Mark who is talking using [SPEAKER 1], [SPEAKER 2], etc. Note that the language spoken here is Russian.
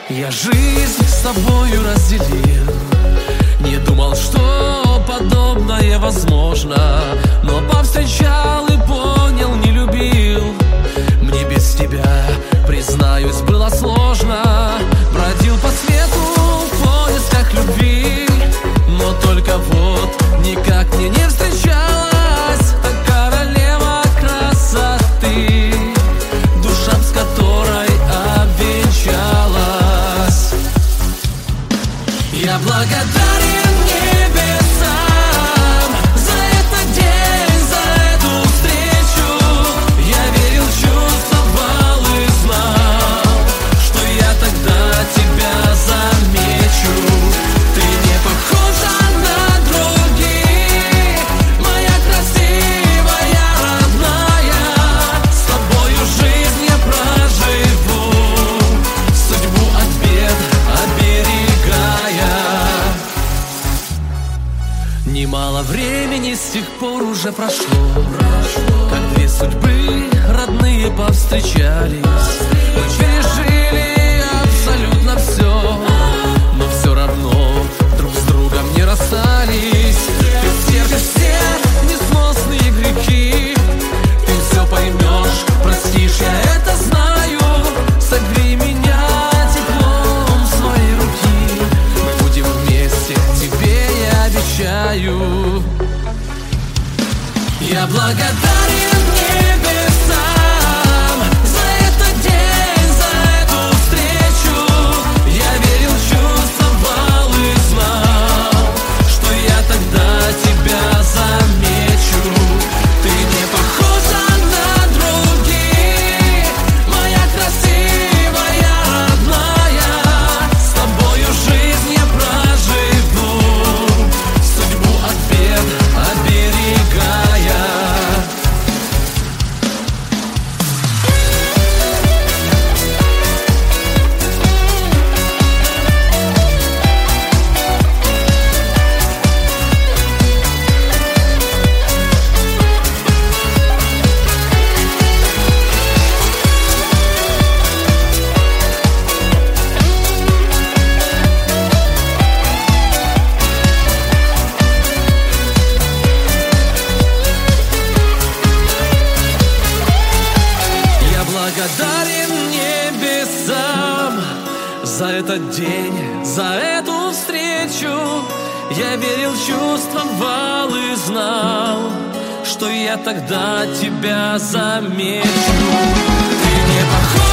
[SPEAKER 1] Я жизнь с тобою разделил, не думал, что подобное возможно, но повстречал и понял, не любил. Мне без тебя, признаюсь, было сложно. Бродил по свету в поисках любви, но только вот никак мне не встречалась та королева красоты, душа с которой обвенчалась. Я благодарен небесам за этот день, за эту встречу. Я верил, чувствовал и знал, что я тогда тебя замечу. Ты не похожа на других, моя красивая, родная. С тобою жизнь я проживу, судьбу от бед оберегая. Немало времени с тех пор уже прошло, как две судьбы родные повстречались. Мы пережили абсолютно все, но все равно друг с другом не расстались. Ты стерпишь все несносные грехи, ты все поймешь, простишь, я это знаю. Согрей меня теплом своей руки, мы будем вместе, тебе я обещаю. Я благодарен небесам за этот день, за эту встречу. Я верил, чувствовал и знал, что я тогда тебя замечу. Ты не похожа на других, моя красивая, родная. С тобою жизнь я проживу, судьбу от бед оберегая. Благодарен небесам за этот день, за эту встречу. Я верил, чувствовал и знал, что я тогда тебя замечу. Ты не похож